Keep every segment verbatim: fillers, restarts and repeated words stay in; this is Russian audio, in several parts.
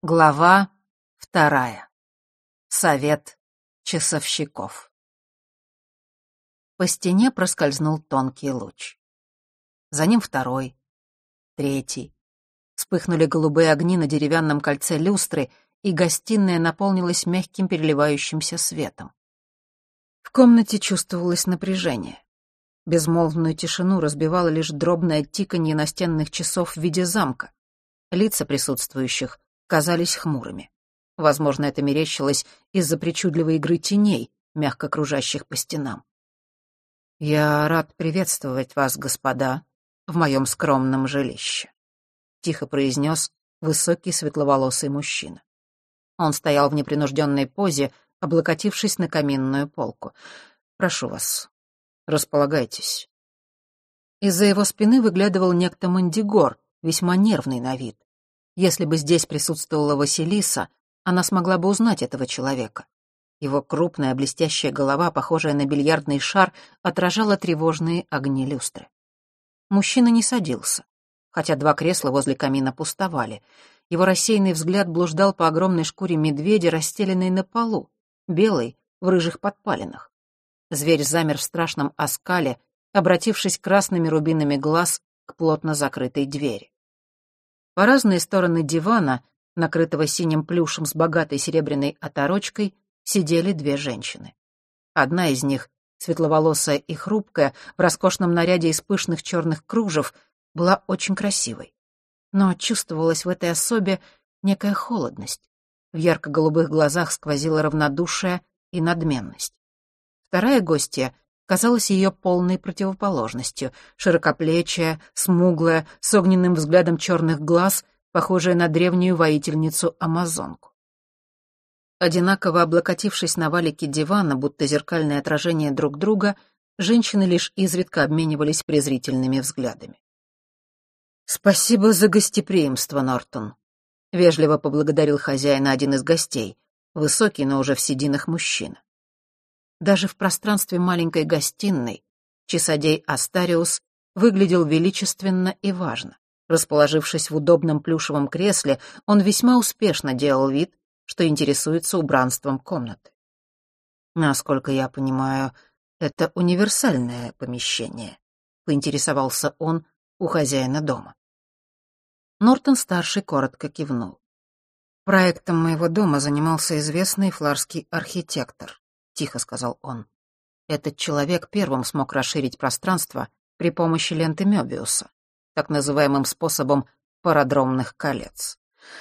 Глава вторая. Совет часовщиков. По стене проскользнул тонкий луч. За ним второй, третий. Вспыхнули голубые огни на деревянном кольце люстры, и гостиная наполнилась мягким переливающимся светом. В комнате чувствовалось напряжение. Безмолвную тишину разбивало лишь дробное тиканье настенных часов в виде замка. Лица присутствующих казались хмурыми. Возможно, это мерещилось из-за причудливой игры теней, мягко кружащих по стенам. «Я рад приветствовать вас, господа, в моем скромном жилище», — тихо произнес высокий светловолосый мужчина. Он стоял в непринужденной позе, облокотившись на каминную полку. «Прошу вас, располагайтесь». Из-за его спины выглядывал некто Мандигор, весьма нервный на вид. Если бы здесь присутствовала Василиса, она смогла бы узнать этого человека. Его крупная блестящая голова, похожая на бильярдный шар, отражала тревожные огни люстры. Мужчина не садился, хотя два кресла возле камина пустовали. Его рассеянный взгляд блуждал по огромной шкуре медведя, расстеленной на полу, белой, в рыжих подпалинах. Зверь замер в страшном оскале, обратившись красными рубинами глаз к плотно закрытой двери. По разные стороны дивана, накрытого синим плюшем с богатой серебряной оторочкой, сидели две женщины. Одна из них, светловолосая и хрупкая, в роскошном наряде из пышных черных кружев, была очень красивой. Но чувствовалась в этой особе некая холодность. В ярко-голубых глазах сквозило равнодушие и надменность. Вторая гостья казалась ее полной противоположностью, широкоплечая, смуглая, с огненным взглядом черных глаз, похожая на древнюю воительницу-амазонку. Одинаково облокотившись на валике дивана, будто зеркальное отражение друг друга, женщины лишь изредка обменивались презрительными взглядами. «Спасибо за гостеприимство, Нортон», — вежливо поблагодарил хозяина один из гостей, высокий, но уже в сединах мужчина. Даже в пространстве маленькой гостиной часодей Астариус выглядел величественно и важно. Расположившись в удобном плюшевом кресле, он весьма успешно делал вид, что интересуется убранством комнаты. «Насколько я понимаю, это универсальное помещение», — поинтересовался он у хозяина дома. Нортон-старший коротко кивнул. «Проектом моего дома занимался известный фларский архитектор», — тихо сказал он. «Этот человек первым смог расширить пространство при помощи ленты Мёбиуса, так называемым способом парадромных колец».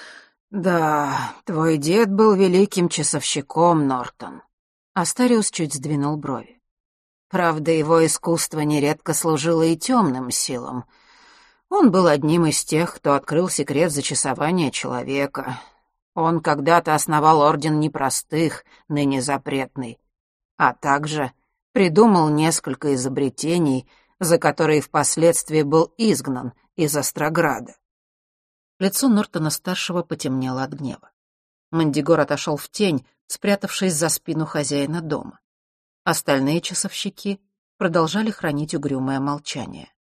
«Да, твой дед был великим часовщиком, Нортон». Астариус чуть сдвинул брови. «Правда, его искусство нередко служило и темным силам. Он был одним из тех, кто открыл секрет зачасования человека. Он когда-то основал Орден Непростых, ныне запретный, а также придумал несколько изобретений, за которые впоследствии был изгнан из Острограда». Лицо Нортона-старшего потемнело от гнева. Мандигор отошел в тень, спрятавшись за спину хозяина дома. Остальные часовщики продолжали хранить угрюмое молчание.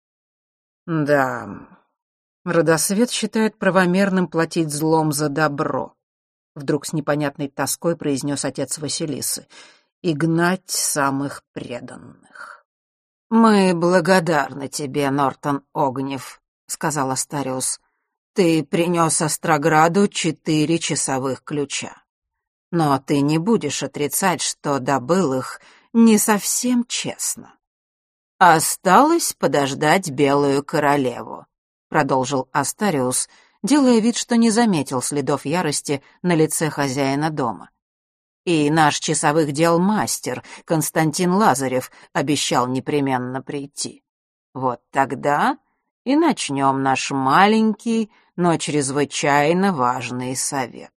«Да, Родосвет считает правомерным платить злом за добро», — вдруг с непонятной тоской произнес отец Василисы, — «и гнать самых преданных». «Мы благодарны тебе, Нортон Огнев», — сказал Астариус. «Ты принес Острограду четыре часовых ключа. Но ты не будешь отрицать, что добыл их не совсем честно. Осталось подождать Белую Королеву», — продолжил Астариус, делая вид, что не заметил следов ярости на лице хозяина дома. «И наш часовых дел мастер, Константин Лазарев, обещал непременно прийти. Вот тогда и начнем наш маленький, но чрезвычайно важный совет».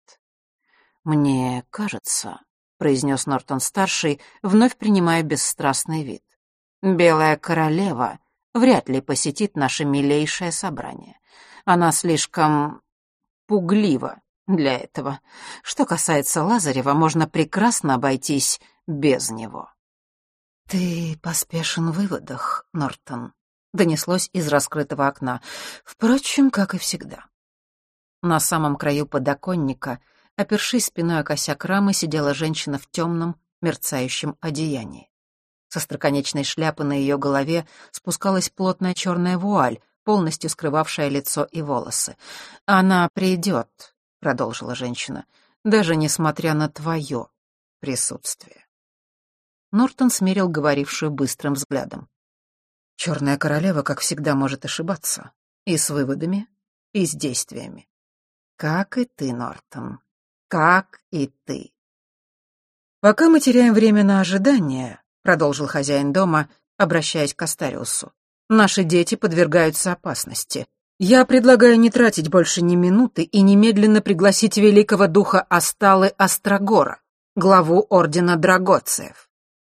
«Мне кажется», — произнес Нортон-старший, вновь принимая бесстрастный вид, «Белая Королева вряд ли посетит наше милейшее собрание. Она слишком пуглива для этого. Что касается Лазарева, можно прекрасно обойтись без него». «Ты поспешен в выводах, Нортон», — донеслось из раскрытого окна. «Впрочем, как и всегда». На самом краю подоконника, опершись спиной о косяк рамы, сидела женщина в темном, мерцающем одеянии. Со остроконечной шляпы на ее голове спускалась плотная черная вуаль, полностью скрывавшая лицо и волосы. «Она придет», — продолжила женщина, — «даже несмотря на твое присутствие». Нортон смерил говорившую быстрым взглядом. «Черная королева, как всегда, может ошибаться. И с выводами, и с действиями. Как и ты, Нортон. Как и ты». «Пока мы теряем время на ожидание», — продолжил хозяин дома, обращаясь к Астариусу, «наши дети подвергаются опасности. Я предлагаю не тратить больше ни минуты и немедленно пригласить великого духа Асталы Острогора, главу Ордена Драгоцеев».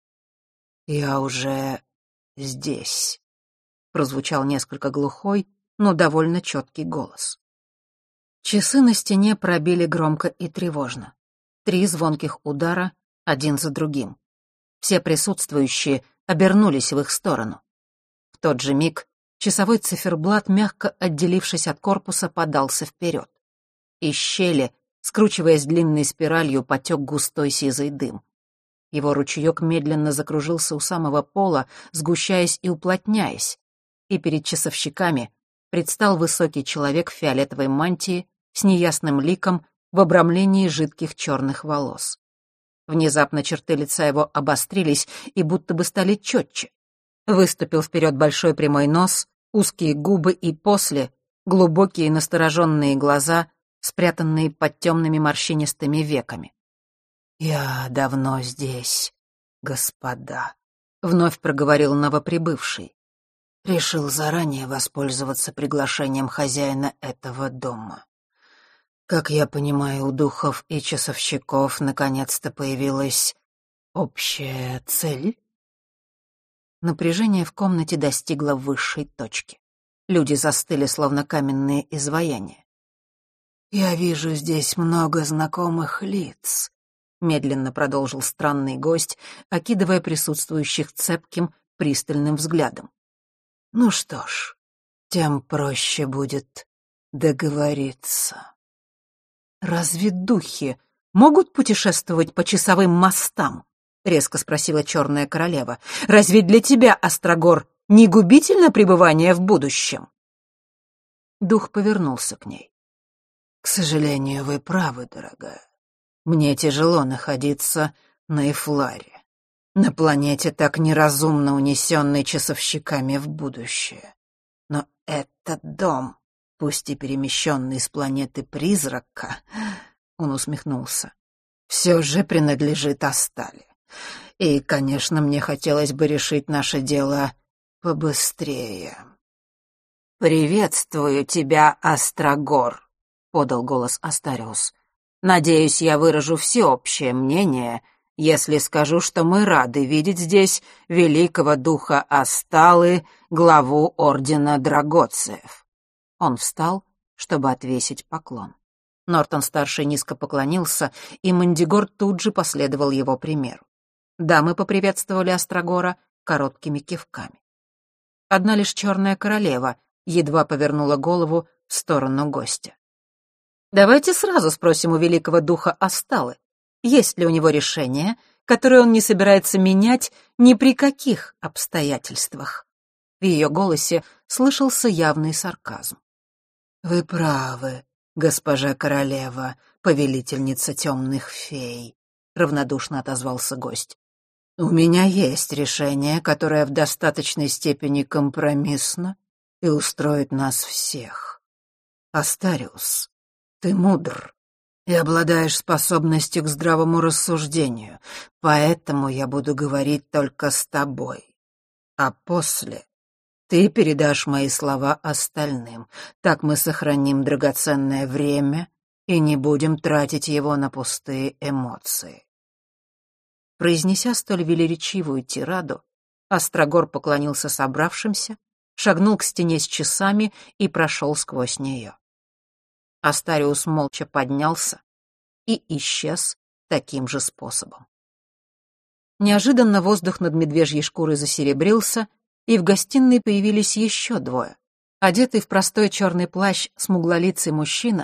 «Я уже здесь», — прозвучал несколько глухой, но довольно четкий голос. Часы на стене пробили громко и тревожно. Три звонких удара, один за другим. Все присутствующие обернулись в их сторону. В тот же миг часовой циферблат, мягко отделившись от корпуса, подался вперед. Из щели, скручиваясь длинной спиралью, потек густой сизый дым. Его ручеек медленно закружился у самого пола, сгущаясь и уплотняясь, и перед часовщиками предстал высокий человек в фиолетовой мантии с неясным ликом в обрамлении жидких черных волос. Внезапно черты лица его обострились и будто бы стали четче. Выступил вперед большой прямой нос, узкие губы и после глубокие настороженные глаза, спрятанные под темными морщинистыми веками. «Я давно здесь, господа», — вновь проговорил новоприбывший. «Решил заранее воспользоваться приглашением хозяина этого дома. Как я понимаю, у духов и часовщиков наконец-то появилась общая цель?» Напряжение в комнате достигло высшей точки. Люди застыли, словно каменные изваяния. «Я вижу здесь много знакомых лиц», — медленно продолжил странный гость, окидывая присутствующих цепким, пристальным взглядом. «Ну что ж, тем проще будет договориться». «Разве духи могут путешествовать по часовым мостам?» — резко спросила черная королева. «Разве для тебя, Острогор, не губительно пребывание в будущем?» Дух повернулся к ней. «К сожалению, вы правы, дорогая. Мне тяжело находиться на Эфларе, на планете, так неразумно унесенной часовщиками в будущее. Но этот дом, пусть и перемещенный с планеты призрака, — он усмехнулся, — все же принадлежит Астале. И, конечно, мне хотелось бы решить наше дело побыстрее». «Приветствую тебя, Острогор», — подал голос Астариус. «Надеюсь, я выражу всеобщее мнение, если скажу, что мы рады видеть здесь великого духа Асталы, главу Ордена Драгоцеев». Он встал, чтобы отвесить поклон. Нортон-старший низко поклонился, и Мандигор тут же последовал его примеру. Дамы поприветствовали Острогора короткими кивками. Одна лишь черная королева едва повернула голову в сторону гостя. «Давайте сразу спросим у великого духа Асталы, есть ли у него решение, которое он не собирается менять ни при каких обстоятельствах». В ее голосе слышался явный сарказм. «Вы правы, госпожа королева, повелительница темных фей», — равнодушно отозвался гость. «У меня есть решение, которое в достаточной степени компромиссно и устроит нас всех. Астариус, ты мудр и обладаешь способностью к здравому рассуждению, поэтому я буду говорить только с тобой. А после ты передашь мои слова остальным. Так мы сохраним драгоценное время и не будем тратить его на пустые эмоции». Произнеся столь велеречивую тираду, Острогор поклонился собравшимся, шагнул к стене с часами и прошел сквозь нее. Астариус молча поднялся и исчез таким же способом. Неожиданно воздух над медвежьей шкурой засеребрился, и в гостиной появились еще двое. Одетый в простой черный плащ смуглолицый мужчина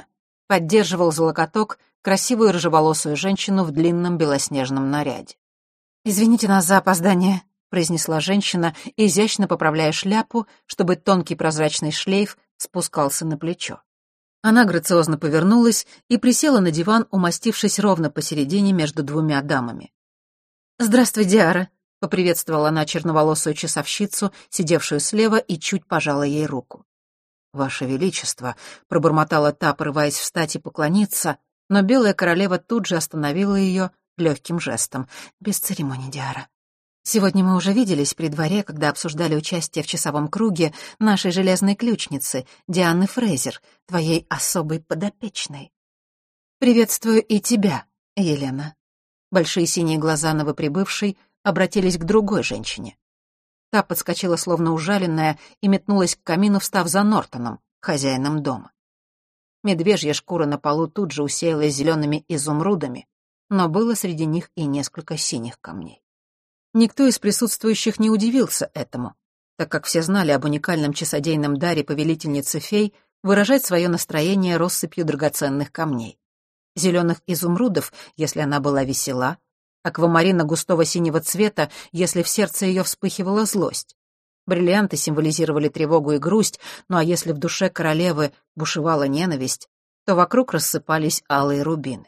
поддерживал за локоток красивую рыжеволосую женщину в длинном белоснежном наряде. «Извините нас за опоздание», — произнесла женщина, изящно поправляя шляпу, чтобы тонкий прозрачный шлейф спускался на плечо. Она грациозно повернулась и присела на диван, умостившись ровно посередине между двумя дамами. «Здравствуй, Диара», — поприветствовала она черноволосую часовщицу, сидевшую слева, и чуть пожала ей руку. «Ваше Величество», — пробормотала та, порываясь встать и поклониться, но белая королева тут же остановила ее легким жестом. «Без церемоний, Диара. Сегодня мы уже виделись при дворе, когда обсуждали участие в часовом круге нашей железной ключницы, Дианы Фрейзер, твоей особой подопечной. Приветствую и тебя, Елена». Большие синие глаза новоприбывшей обратились к другой женщине. Та подскочила, словно ужаленная, и метнулась к камину, встав за Нортоном, хозяином дома. Медвежья шкура на полу тут же усеялась зелеными изумрудами, но было среди них и несколько синих камней. Никто из присутствующих не удивился этому, так как все знали об уникальном часодейном даре повелительницы фей выражать свое настроение россыпью драгоценных камней. Зеленых изумрудов, если она была весела, аквамарина густого синего цвета, если в сердце ее вспыхивала злость. Бриллианты символизировали тревогу и грусть, ну а если в душе королевы бушевала ненависть, то вокруг рассыпались алые рубины.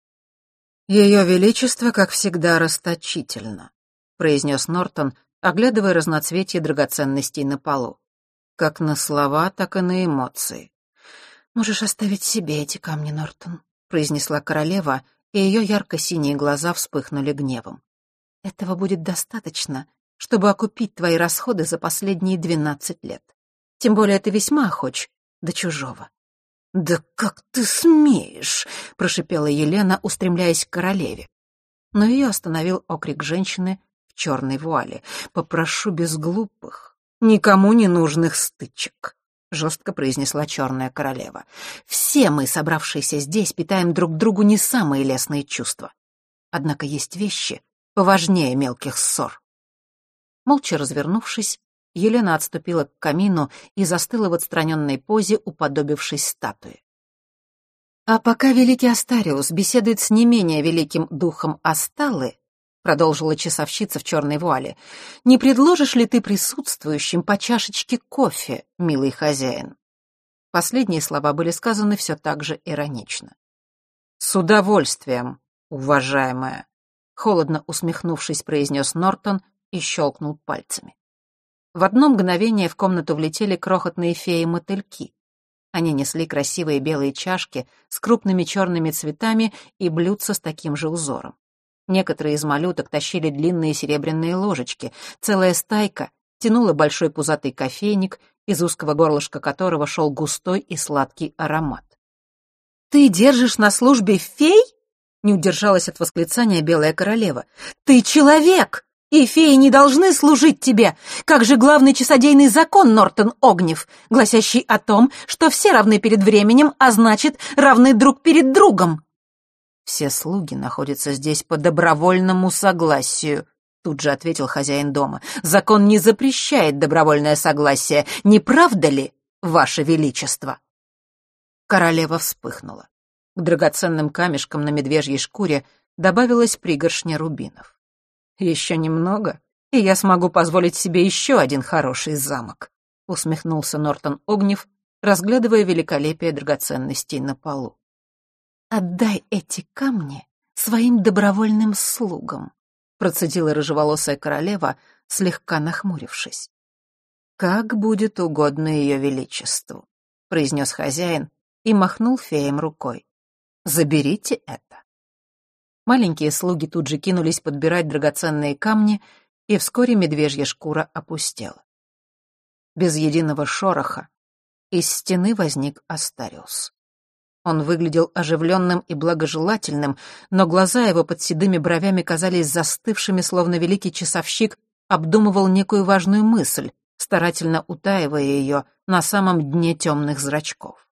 «Ее величество, как всегда, расточительно», — произнес Нортон, оглядывая разноцветие драгоценностей на полу. «Как на слова, так и на эмоции». «Можешь оставить себе эти камни, Нортон», — произнесла королева, и ее ярко-синие глаза вспыхнули гневом. «Этого будет достаточно, чтобы окупить твои расходы за последние двенадцать лет. Тем более ты весьма охоч до чужого». «Да как ты смеешь!» — прошипела Елена, устремляясь к королеве. Но ее остановил окрик женщины в черной вуале. «Попрошу без глупых, никому не нужных стычек», — жестко произнесла черная королева. «Все мы, собравшиеся здесь, питаем друг другу не самые лестные чувства. Однако есть вещи поважнее мелких ссор». Молча развернувшись, Елена отступила к камину и застыла в отстраненной позе, уподобившись статуе. «А пока великий Астариус беседует с не менее великим духом Асталы», — продолжила часовщица в черной вуале, «не предложишь ли ты присутствующим по чашечке кофе, милый хозяин?» Последние слова были сказаны все так же иронично. «С удовольствием, уважаемая», — холодно усмехнувшись, произнес Нортон и щелкнул пальцами. В одно мгновение в комнату влетели крохотные феи-мотыльки. Они несли красивые белые чашки с крупными черными цветами и блюдца с таким же узором. Некоторые из малюток тащили длинные серебряные ложечки, целая стайка тянула большой пузатый кофейник, из узкого горлышка которого шел густой и сладкий аромат. «Ты держишь на службе фей?» — не удержалась от восклицания белая королева. «Ты человек! И феи не должны служить тебе, как же главный часодейный закон Нортон Огнев, гласящий о том, что все равны перед временем, а значит, равны друг перед другом». «Все слуги находятся здесь по добровольному согласию», — тут же ответил хозяин дома. «Закон не запрещает добровольное согласие, не правда ли, ваше величество?» Королева вспыхнула. К драгоценным камешкам на медвежьей шкуре добавилась пригоршня рубинов. «Еще немного, и я смогу позволить себе еще один хороший замок», — усмехнулся Нортон Огнев, разглядывая великолепие драгоценностей на полу. «Отдай эти камни своим добровольным слугам», — процедила рыжеволосая королева, слегка нахмурившись. «Как будет угодно ее величеству», — произнес хозяин и махнул феям рукой. «Заберите это». Маленькие слуги тут же кинулись подбирать драгоценные камни, и вскоре медвежья шкура опустела. Без единого шороха из стены возник Астариус. Он выглядел оживленным и благожелательным, но глаза его под седыми бровями казались застывшими, словно великий часовщик обдумывал некую важную мысль, старательно утаивая ее на самом дне темных зрачков.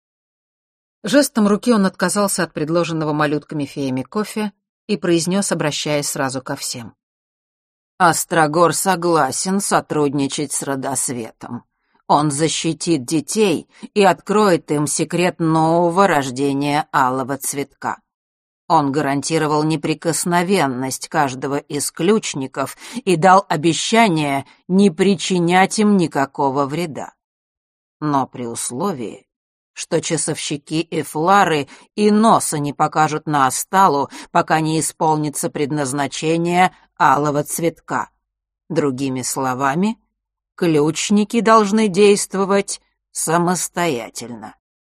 Жестом руки он отказался от предложенного малютками-феями кофе и произнес, обращаясь сразу ко всем. «Острогор согласен сотрудничать с Родосветом. Он защитит детей и откроет им секрет нового рождения алого цветка. Он гарантировал неприкосновенность каждого из ключников и дал обещание не причинять им никакого вреда. Но при условии, что часовщики и флары и носа не покажут на Асталу, пока не исполнится предназначение алого цветка. Другими словами, ключники должны действовать самостоятельно.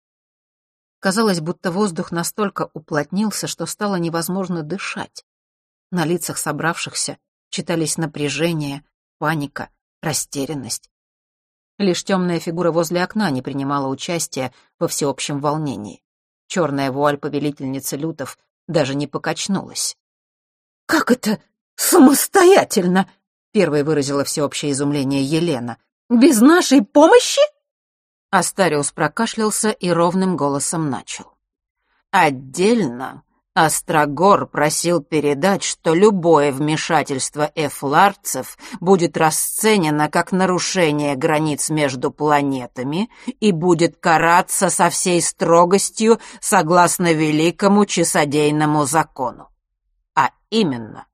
Казалось, будто воздух настолько уплотнился, что стало невозможно дышать. На лицах собравшихся читались напряжение, паника, растерянность. Лишь темная фигура возле окна не принимала участия во всеобщем волнении. Черная вуаль повелительницы лютов даже не покачнулась. «Как это самостоятельно?» — первой выразила всеобщее изумление Елена. «Без нашей помощи?» Астариус прокашлялся и ровным голосом начал. «Отдельно Острогор просил передать, что любое вмешательство эфларцев будет расценено как нарушение границ между планетами и будет караться со всей строгостью согласно великому часодейному закону, а именно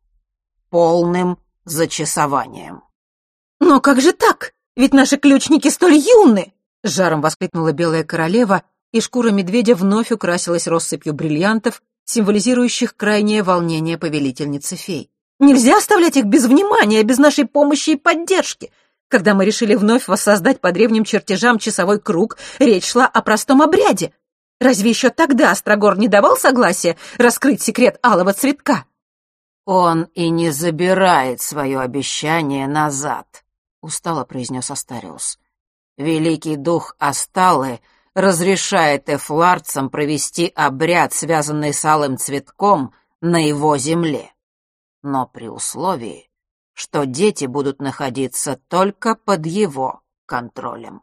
полным зачасованием». «Но как же так? Ведь наши ключники столь юны!» — с жаром воскликнула Белая Королева, и шкура медведя вновь украсилась россыпью бриллиантов, символизирующих крайнее волнение повелительницы фей. «Нельзя оставлять их без внимания, без нашей помощи и поддержки. Когда мы решили вновь воссоздать по древним чертежам часовой круг, речь шла о простом обряде. Разве еще тогда Острогор не давал согласия раскрыть секрет алого цветка?» «Он и не забирает свое обещание назад», — устало произнес Астариус. «Великий дух Асталы разрешает эфларцам провести обряд, связанный с алым цветком, на его земле. Но при условии, что дети будут находиться только под его контролем.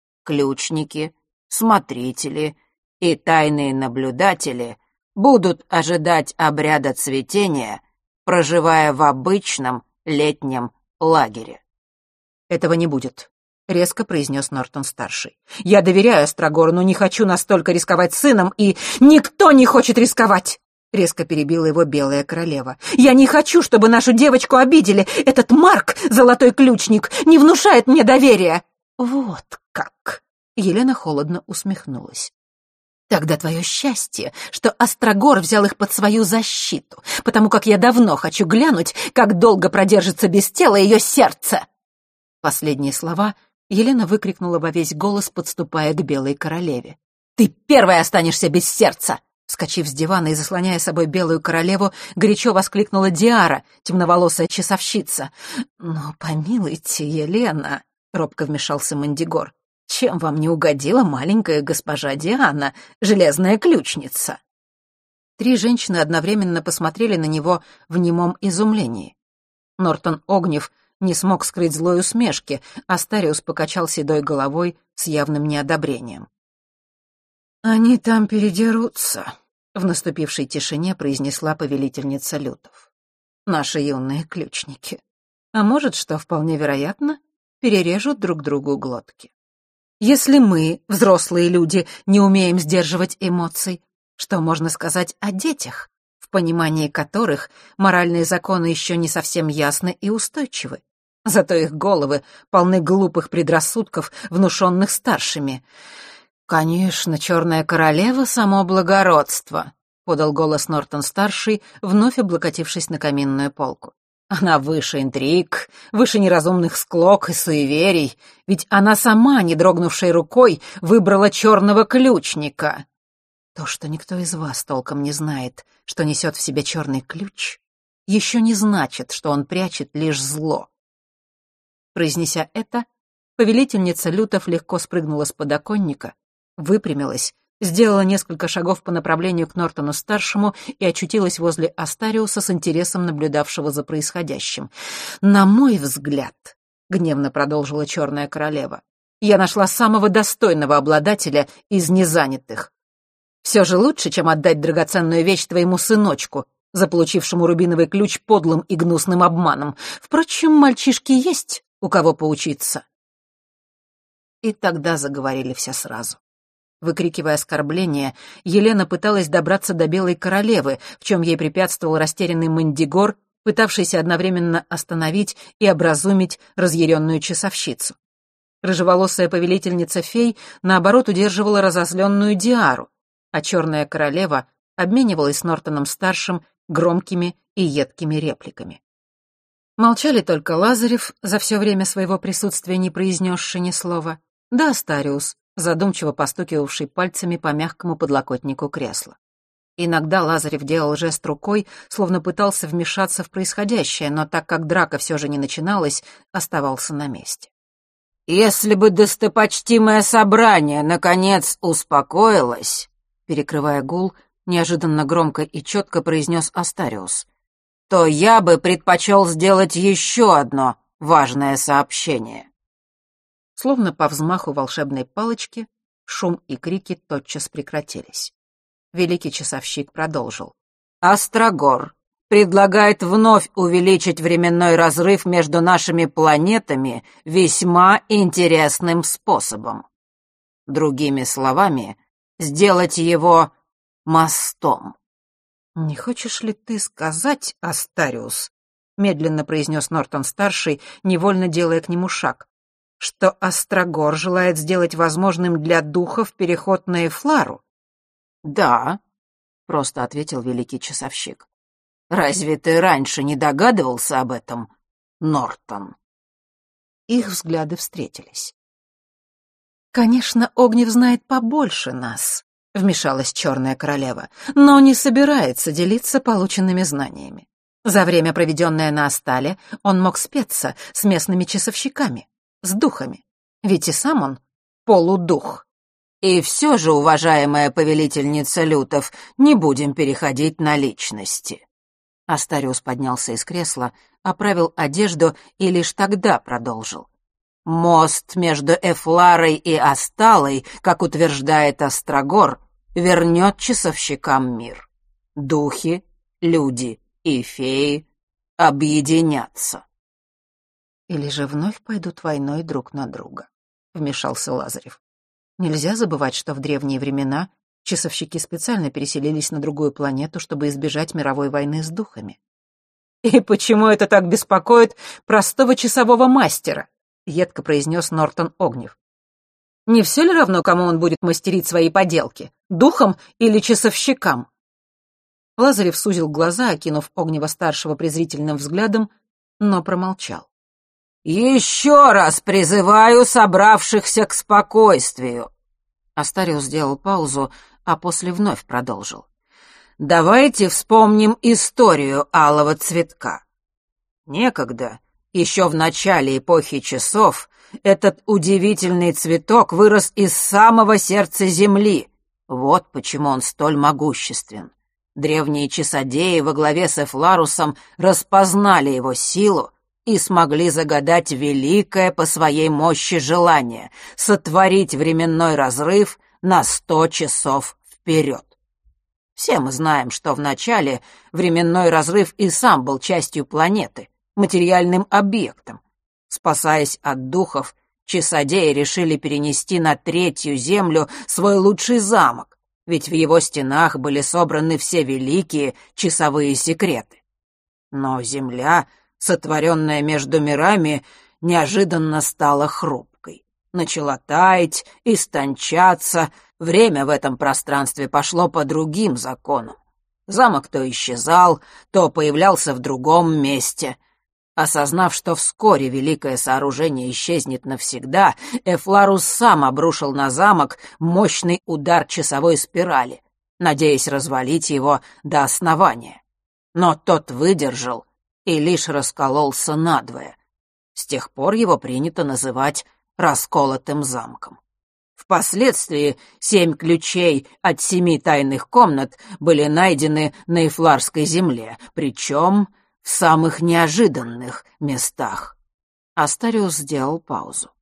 Ключники, смотрители и тайные наблюдатели будут ожидать обряда цветения, проживая в обычном летнем лагере». «Этого не будет», — резко произнес Нортон-старший. «Я доверяю Острогору, но не хочу настолько рисковать сыном, и никто не хочет рисковать!» — резко перебила его Белая Королева. «Я не хочу, чтобы нашу девочку обидели. Этот Марк, золотой ключник, не внушает мне доверия». «Вот как!» — Елена холодно усмехнулась. «Тогда твое счастье, что Острогор взял их под свою защиту, потому как я давно хочу глянуть, как долго продержится без тела ее сердце». Последние слова Елена выкрикнула во весь голос, подступая к Белой Королеве. «Ты первая останешься без сердца!» Вскочив с дивана и заслоняя собой Белую Королеву, горячо воскликнула Диара, темноволосая часовщица. «Но помилуйте, Елена!» — робко вмешался Мандигор. «Чем вам не угодила маленькая госпожа Диана, железная ключница?» Три женщины одновременно посмотрели на него в немом изумлении. Нортон Огнев не смог скрыть злой усмешки, а Астариус покачал седой головой с явным неодобрением. «Они там передерутся», — в наступившей тишине произнесла повелительница лютов. «Наши юные ключники. А может, что вполне вероятно, перережут друг другу глотки. Если мы, взрослые люди, не умеем сдерживать эмоций, что можно сказать о детях, в понимании которых моральные законы еще не совсем ясны и устойчивы? Зато их головы полны глупых предрассудков, внушенных старшими. «Конечно, Черная Королева — само благородство», — подал голос Нортон-старший, вновь облокотившись на каминную полку. «Она выше интриг, выше неразумных склок и суеверий, ведь она сама, не дрогнувшей рукой, выбрала черного ключника. То, что никто из вас толком не знает, что несет в себе черный ключ, еще не значит, что он прячет лишь зло». Произнеся это, повелительница лютов легко спрыгнула с подоконника, выпрямилась, сделала несколько шагов по направлению к Нортону-старшему и очутилась возле Астариуса с интересом наблюдавшего за происходящим. «На мой взгляд», — гневно продолжила Черная Королева, «я нашла самого достойного обладателя из незанятых. Все же лучше, чем отдать драгоценную вещь твоему сыночку, заполучившему рубиновый ключ подлым и гнусным обманом. Впрочем, мальчишки есть у кого поучиться». И тогда заговорили все сразу. Выкрикивая оскорбления, Елена пыталась добраться до Белой Королевы, в чем ей препятствовал растерянный Мандигор, пытавшийся одновременно остановить и образумить разъяренную часовщицу. Рыжеволосая повелительница фей, наоборот, удерживала разозленную Диару, а черная королева обменивалась с Нортоном-старшим громкими и едкими репликами. Молчали только Лазарев, за все время своего присутствия не произнесший ни слова, да Астариус, задумчиво постукивавший пальцами по мягкому подлокотнику кресла. Иногда Лазарев делал жест рукой, словно пытался вмешаться в происходящее, но так как драка все же не начиналась, оставался на месте. «Если бы достопочтимое собрание, наконец, успокоилось», перекрывая гул, неожиданно громко и четко произнес Астариус, то я бы предпочел сделать еще одно важное сообщение. Словно по взмаху волшебной палочки, шум и крики тотчас прекратились. Великий часовщик продолжил. «Острогор предлагает вновь увеличить временной разрыв между нашими планетами весьма интересным способом. Другими словами, сделать его мостом». «Не хочешь ли ты сказать, Астариус, — медленно произнес Нортон-старший, невольно делая к нему шаг, — что Острогор желает сделать возможным для духов переход на Эфлару?» «Да», — просто ответил великий часовщик. «Разве ты раньше не догадывался об этом, Нортон?» Их взгляды встретились. «Конечно, Огнев знает побольше нас», — вмешалась черная королева, «но не собирается делиться полученными знаниями. За время, проведенное на Астале, он мог спеться с местными часовщиками, с духами, ведь и сам он полудух». «И все же, уважаемая повелительница лютов, не будем переходить на личности». Астариус поднялся из кресла, оправил одежду и лишь тогда продолжил. «Мост между Эфларой и Асталой, как утверждает Острогор, вернет часовщикам мир. Духи, люди и феи объединятся». «Или же вновь пойдут войной друг на друга», — вмешался Лазарев. «Нельзя забывать, что в древние времена часовщики специально переселились на другую планету, чтобы избежать мировой войны с духами». «И почему это так беспокоит простого часового мастера?» — едко произнес Нортон Огнев. «Не все ли равно, кому он будет мастерить свои поделки, духам или часовщикам?» Лазарев сузил глаза, окинув Огнева-старшего презрительным взглядом, но промолчал. «Еще раз призываю собравшихся к спокойствию!» Астариус сделал паузу, а после вновь продолжил. «Давайте вспомним историю алого цветка. Некогда, еще в начале эпохи часов, этот удивительный цветок вырос из самого сердца Земли. Вот почему он столь могуществен. Древние часодеи во главе с Эфларусом распознали его силу и смогли загадать великое по своей мощи желание — сотворить временной разрыв на сто часов вперед. Все мы знаем, что вначале временной разрыв и сам был частью планеты, материальным объектом. Спасаясь от духов, часодеи решили перенести на третью землю свой лучший замок, ведь в его стенах были собраны все великие часовые секреты. Но земля, сотворенная между мирами, неожиданно стала хрупкой. Начала таять, истончаться, время в этом пространстве пошло по другим законам. Замок то исчезал, то появлялся в другом месте. Осознав, что вскоре великое сооружение исчезнет навсегда, Эфларус сам обрушил на замок мощный удар часовой спирали, надеясь развалить его до основания. Но тот выдержал и лишь раскололся надвое. С тех пор его принято называть расколотым замком. Впоследствии семь ключей от семи тайных комнат были найдены на Эфларской земле, причем в самых неожиданных местах. Астариус сделал паузу.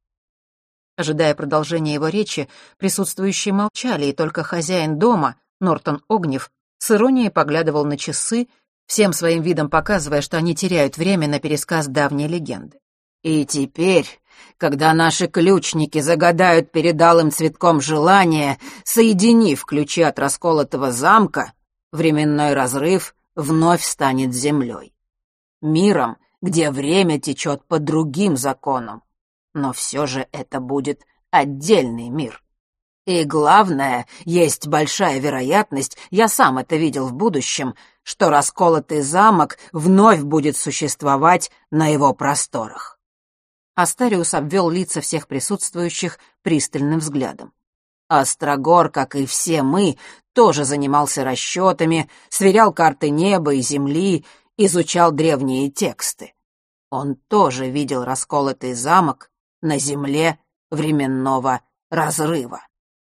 Ожидая продолжения его речи, присутствующие молчали, и только хозяин дома, Нортон Огнев, с иронией поглядывал на часы, всем своим видом показывая, что они теряют время на пересказ давней легенды. «И теперь Когда наши ключники загадают перед алым цветком желание, соединив ключи от расколотого замка, временной разрыв вновь станет землей. Миром, где время течет по другим законам. Но все же это будет отдельный мир. И главное, есть большая вероятность, я сам это видел в будущем, что расколотый замок вновь будет существовать на его просторах. Астариус обвел лица всех присутствующих пристальным взглядом. Острогор, как и все мы, тоже занимался расчетами, сверял карты неба и земли, изучал древние тексты. Он тоже видел расколотый замок на земле временного разрыва.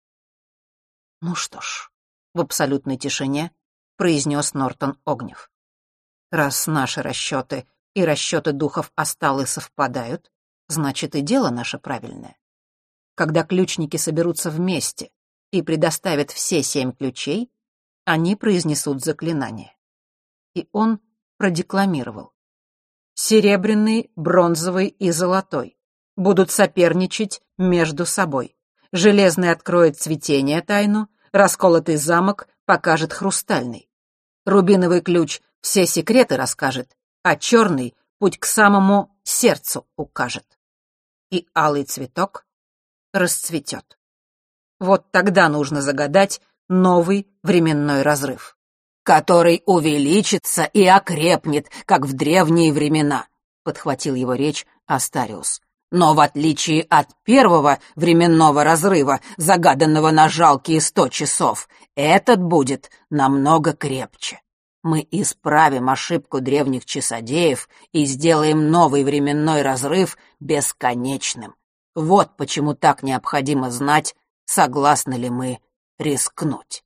«Ну что ж», — в абсолютной тишине произнес Нортон Огнев. «Раз наши расчеты и расчеты духов Асталы совпадают, значит, и дело наше правильное. Когда ключники соберутся вместе и предоставят все семь ключей, они произнесут заклинание». И он продекламировал. «Серебряный, бронзовый и золотой будут соперничать между собой. Железный откроет цветение тайну, расколотый замок покажет хрустальный. Рубиновый ключ все секреты расскажет, а черный путь к самому сердцу укажет. И алый цветок расцветет. Вот тогда нужно загадать новый временной разрыв, который увеличится и окрепнет, как в древние времена», — подхватил его речь Астариус. «Но в отличие от первого временного разрыва, загаданного на жалкие сто часов, этот будет намного крепче. Мы исправим ошибку древних часодеев и сделаем новый временной разрыв бесконечным. Вот почему так необходимо знать, согласны ли мы рискнуть».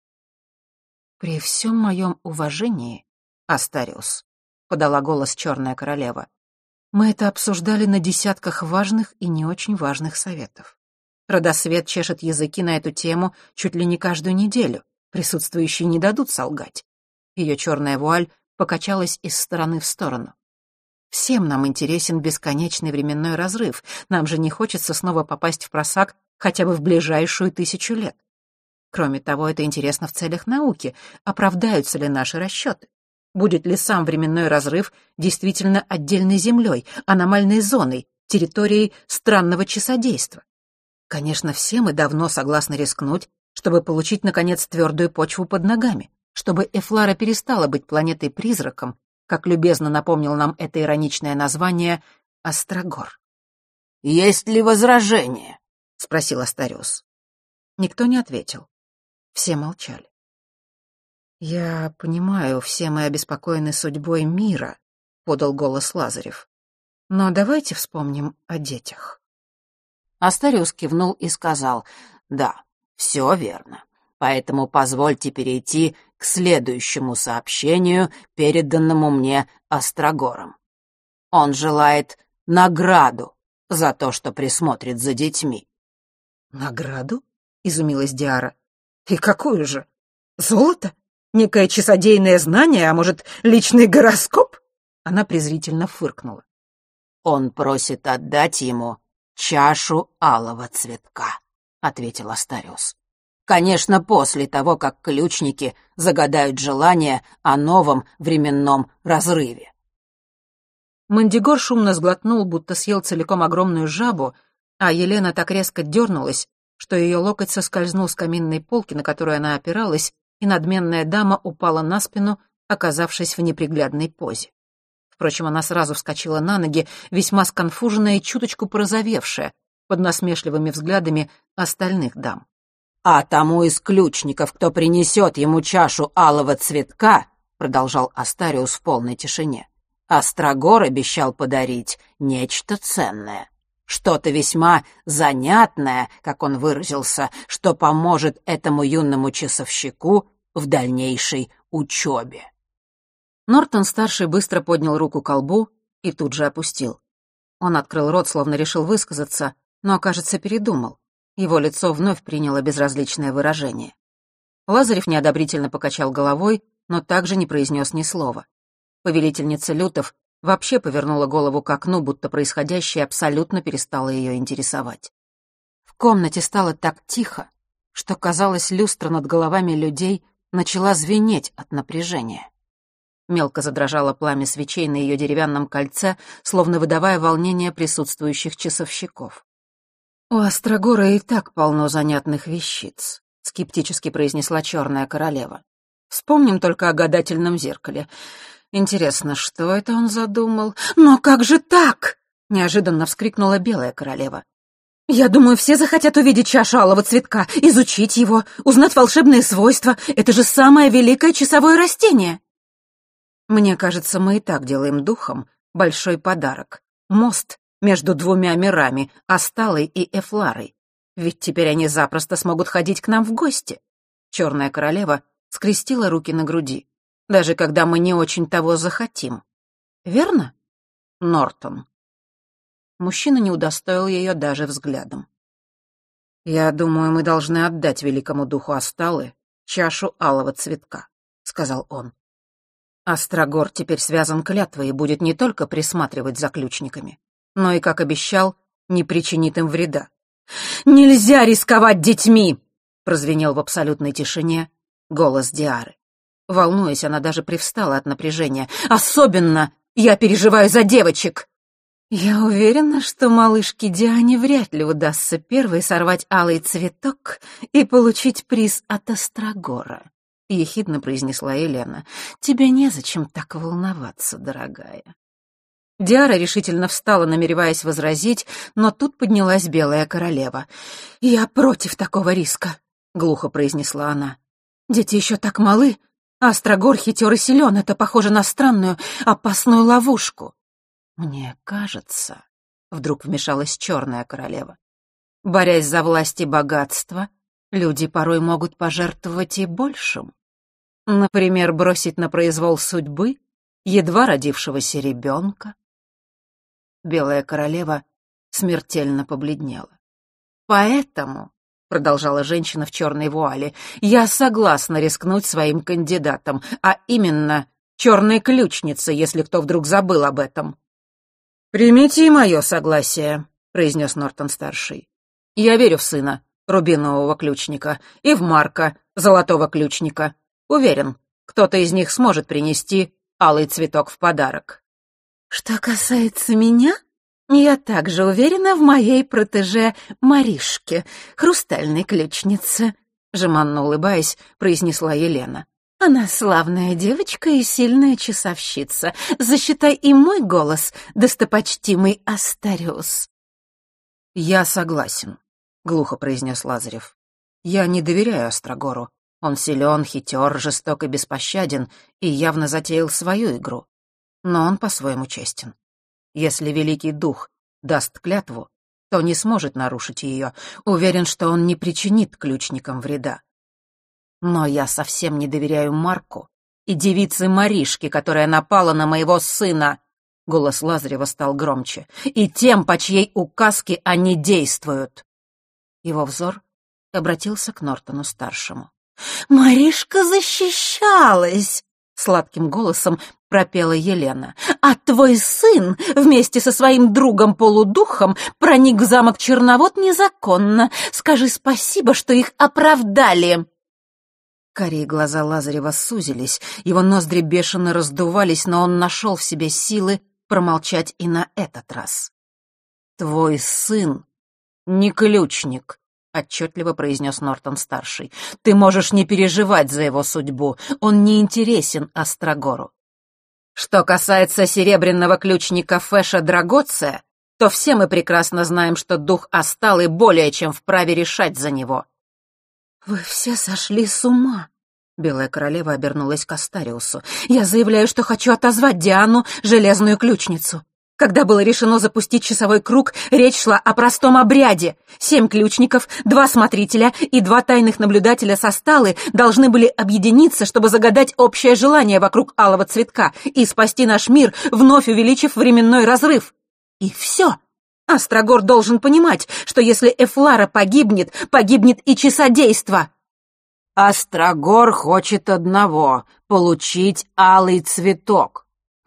«При всем моем уважении, Астариус», — подала голос Черная Королева, «мы это обсуждали на десятках важных и не очень важных советов. Родосвет чешет языки на эту тему чуть ли не каждую неделю. Присутствующие не дадут солгать». Ее черная вуаль покачалась из стороны в сторону. «Всем нам интересен бесконечный временной разрыв. Нам же не хочется снова попасть в просак хотя бы в ближайшую тысячу лет. Кроме того, это интересно в целях науки. Оправдаются ли наши расчеты? Будет ли сам временной разрыв действительно отдельной землей, аномальной зоной, территорией странного часодейства? Конечно, все мы давно согласны рискнуть, чтобы получить, наконец, твердую почву под ногами, чтобы Эфлара перестала быть планетой-призраком, как любезно напомнил нам это ироничное название Острогор. «Есть ли возражения?» — спросил Астариус. Никто не ответил. Все молчали. «Я понимаю, все мы обеспокоены судьбой мира», — подал голос Лазарев. «Но давайте вспомним о детях». Астариус кивнул и сказал: «Да, все верно. Поэтому позвольте перейти к следующему сообщению, переданному мне Острогором. Он желает награду за то, что присмотрит за детьми». «Награду?» — изумилась Диара. «И какую же? Золото? Некое часодейное знание, а может, личный гороскоп?» Она презрительно фыркнула. «Он просит отдать ему чашу алого цветка», — ответил Астариус. «Конечно, после того, как ключники загадают желание о новом временном разрыве». Мандигор шумно сглотнул, будто съел целиком огромную жабу, а Елена так резко дернулась, что ее локоть соскользнул с каминной полки, на которую она опиралась, и надменная дама упала на спину, оказавшись в неприглядной позе. Впрочем, она сразу вскочила на ноги, весьма сконфуженная и чуточку порозовевшая, под насмешливыми взглядами остальных дам. «А тому из ключников, кто принесет ему чашу алого цветка, — продолжал Астариус в полной тишине, — Острогор обещал подарить нечто ценное. Что-то весьма занятное, как он выразился, что поможет этому юному часовщику в дальнейшей учебе». Нортон-старший быстро поднял руку к колбу и тут же опустил. Он открыл рот, словно решил высказаться, но, кажется, передумал. Его лицо вновь приняло безразличное выражение. Лазарев неодобрительно покачал головой, но также не произнес ни слова. Повелительница лютов вообще повернула голову к окну, будто происходящее абсолютно перестало ее интересовать. В комнате стало так тихо, что, казалось, люстра над головами людей начала звенеть от напряжения. Мелко задрожало пламя свечей на ее деревянном кольце, словно выдавая волнение присутствующих часовщиков. «У Острогора и так полно занятных вещиц», — скептически произнесла черная королева. «Вспомним только о гадательном зеркале. Интересно, что это он задумал?» «Но как же так?» — неожиданно вскрикнула белая королева. «Я думаю, все захотят увидеть чашу алого цветка, изучить его, узнать волшебные свойства. Это же самое великое часовое растение!» «Мне кажется, мы и так делаем духом большой подарок. Мост между двумя мирами, Асталой и Эфларой. Ведь теперь они запросто смогут ходить к нам в гости». Черная королева скрестила руки на груди. «Даже когда мы не очень того захотим. Верно, Нортон?» Мужчина не удостоил ее даже взглядом. «Я думаю, мы должны отдать великому духу Асталы чашу алого цветка», — сказал он. «Острогор теперь связан клятвой и будет не только присматривать за ключниками, но и, как обещал, не причинит им вреда». «Нельзя рисковать детьми!» — прозвенел в абсолютной тишине голос Диары. Волнуясь, она даже привстала от напряжения. «Особенно я переживаю за девочек!» «Я уверена, что малышке Диане вряд ли удастся первой сорвать алый цветок и получить приз от Острогора», — ехидно произнесла Елена. «Тебе незачем так волноваться, дорогая». Диара решительно встала, намереваясь возразить, но тут поднялась белая королева. «Я против такого риска», — глухо произнесла она. «Дети еще так малы, а Острогор хитер и силен. Это похоже на странную, опасную ловушку». «Мне кажется», — вдруг вмешалась черная королева, «борясь за власть и богатство, люди порой могут пожертвовать и большим. Например, бросить на произвол судьбы едва родившегося ребенка». Белая королева смертельно побледнела. «Поэтому», — продолжала женщина в черной вуале, «я согласна рискнуть своим кандидатом, а именно черной ключницей, если кто вдруг забыл об этом». «Примите и мое согласие», — произнес Нортон-старший. «Я верю в сына, рубинового ключника, и в Марка, золотого ключника. Уверен, кто-то из них сможет принести алый цветок в подарок». «Что касается меня, я также уверена в моей протеже Маришке, хрустальной ключнице», — жеманно улыбаясь, произнесла Елена. «Она славная девочка и сильная часовщица. Засчитай и мой голос, достопочтимый Астариус». «Я согласен», — глухо произнес Лазарев. «Я не доверяю Острогору. Он силен, хитер, жесток и беспощаден, и явно затеял свою игру. Но он по-своему честен. Если Великий Дух даст клятву, то не сможет нарушить ее. Уверен, что он не причинит ключникам вреда. Но я совсем не доверяю Марку и девице Маришке, которая напала на моего сына». Голос Лазарева стал громче. «И тем, по чьей указке они действуют». Его взор обратился к Нортону-старшему. «Маришка защищалась!» — сладким голосом пропела Елена. «А твой сын вместе со своим другом-полудухом проник в замок Черновод незаконно. Скажи спасибо, что их оправдали». Карие глаза Лазарева сузились, его ноздри бешено раздувались, но он нашел в себе силы промолчать и на этот раз. «Твой сын не ключник», — отчетливо произнес Нортон-старший. «Ты можешь не переживать за его судьбу, он не интересен Острогору. Что касается серебряного ключника Фэша Драгоция, то все мы прекрасно знаем, что дух Асталы более чем вправе решать за него». «Вы все сошли с ума!» Белая королева обернулась к Астариусу. «Я заявляю, что хочу отозвать Диану, железную ключницу. Когда было решено запустить часовой круг, речь шла о простом обряде. Семь ключников, два смотрителя и два тайных наблюдателя со Сталы должны были объединиться, чтобы загадать общее желание вокруг алого цветка и спасти наш мир, вновь увеличив временной разрыв. И все. Острогор должен понимать, что если Эфлара погибнет, погибнет и часодейство». «Острогор хочет одного — получить алый цветок», —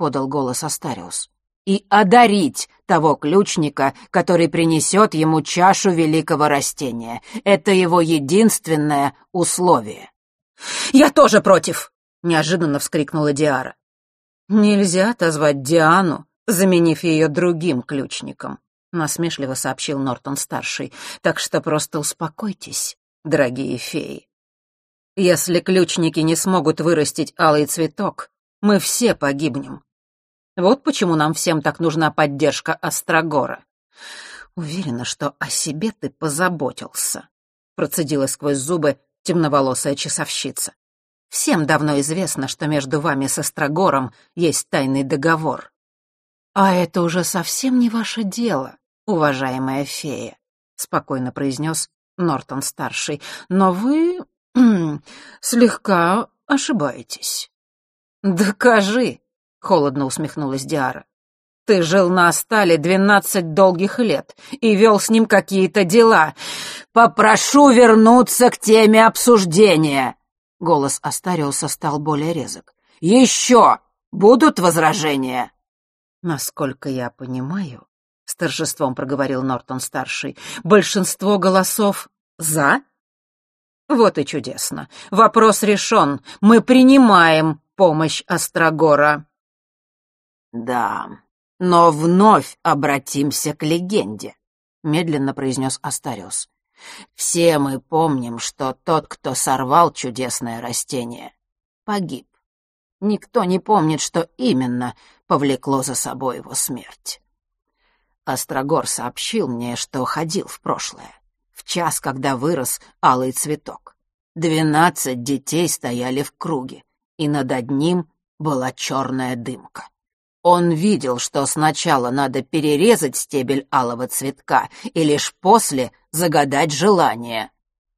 подал голос Астариус, «и одарить того ключника, который принесет ему чашу великого растения. Это его единственное условие». «Я тоже против!» — неожиданно вскрикнула Диара. «Нельзя отозвать Диану, заменив ее другим ключником», — насмешливо сообщил Нортон-старший. «Так что просто успокойтесь, дорогие феи. Если ключники не смогут вырастить алый цветок, мы все погибнем. Вот почему нам всем так нужна поддержка Острогора. Уверена, что о себе ты позаботился», — процедила сквозь зубы темноволосая часовщица. «Всем давно известно, что между вами с Острогором есть тайный договор. А это уже совсем не ваше дело, уважаемая фея», — спокойно произнес Нортон-старший. «Но вы слегка ошибаетесь». «Докажи», — холодно усмехнулась Диара. «Ты жил на Астале двенадцать долгих лет и вел с ним какие-то дела. Попрошу вернуться к теме обсуждения». Голос Астариуса стал более резок. «Еще будут возражения?» «Насколько я понимаю», — с торжеством проговорил Нортон-старший, «большинство голосов «за»?» «Вот и чудесно. Вопрос решен. Мы принимаем помощь Острогора». «Да, но вновь обратимся к легенде», — медленно произнес Астариус. «Все мы помним, что тот, кто сорвал чудесное растение, погиб. Никто не помнит, что именно повлекло за собой его смерть. Острогор сообщил мне, что ходил в прошлое, в час, когда вырос алый цветок. Двенадцать детей стояли в круге, и над одним была черная дымка. Он видел, что сначала надо перерезать стебель алого цветка и лишь после загадать желание».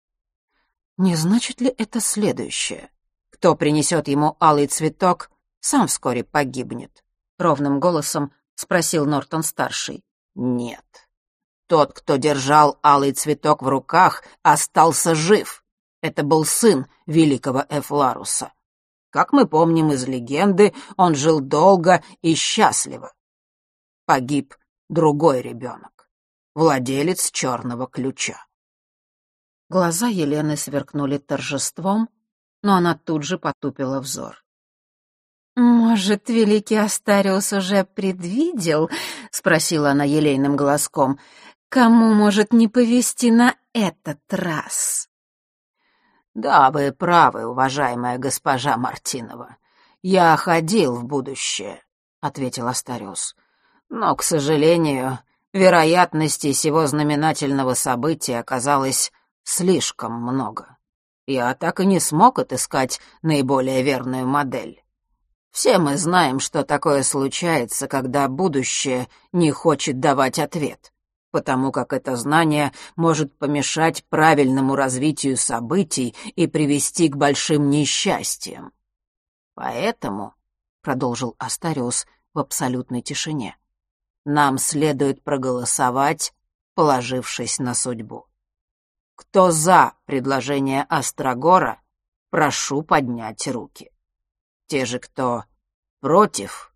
«Не значит ли это следующее? Кто принесет ему алый цветок, сам вскоре погибнет?» — ровным голосом спросил Нортон-старший. «Нет. Тот, кто держал алый цветок в руках, остался жив. Это был сын великого Эфларуса. Как мы помним из легенды, он жил долго и счастливо. Погиб другой ребенок, владелец черного ключа». Глаза Елены сверкнули торжеством, но она тут же потупила взор. «Может, великий Астариус уже предвидел, — спросила она елейным голоском, — кому может не повезти на этот раз?» «Да, вы правы, уважаемая госпожа Мартинова. Я ходил в будущее», — ответил Астариус. «Но, к сожалению, вероятности сего знаменательного события оказалось слишком много. Я так и не смог отыскать наиболее верную модель. Все мы знаем, что такое случается, когда будущее не хочет давать ответ, потому как это знание может помешать правильному развитию событий и привести к большим несчастьям. Поэтому, — продолжил Астариус в абсолютной тишине, — нам следует проголосовать, положившись на судьбу. Кто за предложение Острогора, прошу поднять руки. Те же, кто против...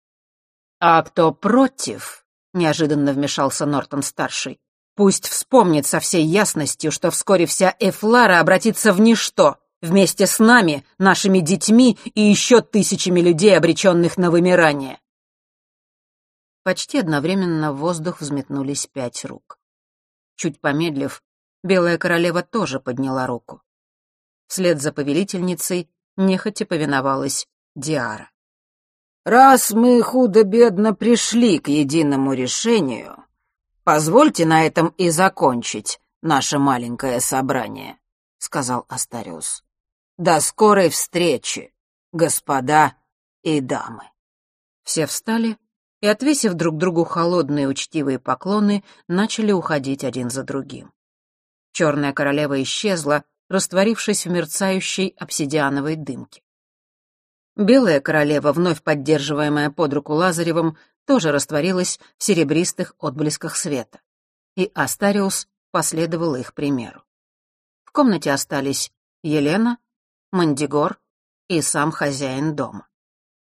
«А кто против, — неожиданно вмешался Нортон-старший, — пусть вспомнит со всей ясностью, что вскоре вся Эфлара обратится в ничто, вместе с нами, нашими детьми и еще тысячами людей, обреченных на вымирание». Почти одновременно в воздух взметнулись пять рук. Чуть помедлив, Белая королева тоже подняла руку. Вслед за повелительницей нехотя повиновалась Диара. «Раз мы худо-бедно пришли к единому решению, позвольте на этом и закончить наше маленькое собрание», — сказал Астариус. «До скорой встречи, господа и дамы». Все встали и, отвесив друг другу холодные учтивые поклоны, начали уходить один за другим. Черная королева исчезла, растворившись в мерцающей обсидиановой дымке. Белая королева, вновь поддерживаемая под руку Лазаревым, тоже растворилась в серебристых отблесках света, и Астариус последовал их примеру. В комнате остались Елена, Мандигор и сам хозяин дома.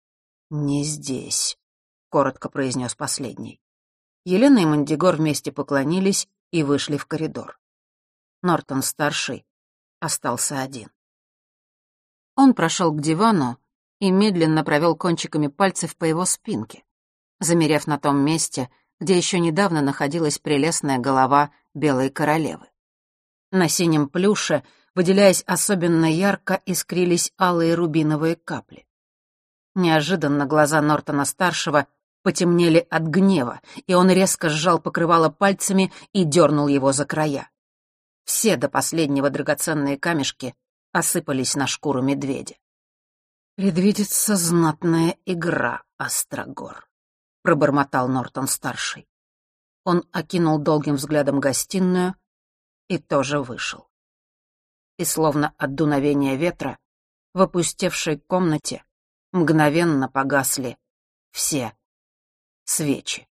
«Не здесь», — коротко произнес последний. Елена и Мандигор вместе поклонились и вышли в коридор. Нортон-старший остался один. Он прошел к дивану и медленно провел кончиками пальцев по его спинке, замерев на том месте, где еще недавно находилась прелестная голова белой королевы. На синем плюше, выделяясь особенно ярко, искрились алые рубиновые капли. Неожиданно глаза Нортона-старшего потемнели от гнева, и он резко сжал покрывало пальцами и дернул его за края. Все до последнего драгоценные камешки осыпались на шкуру медведя. «Предвидится знатная игра, Острогор», — пробормотал Нортон-старший. Он окинул долгим взглядом гостиную и тоже вышел. И словно от дуновения ветра в опустевшей комнате мгновенно погасли все свечи.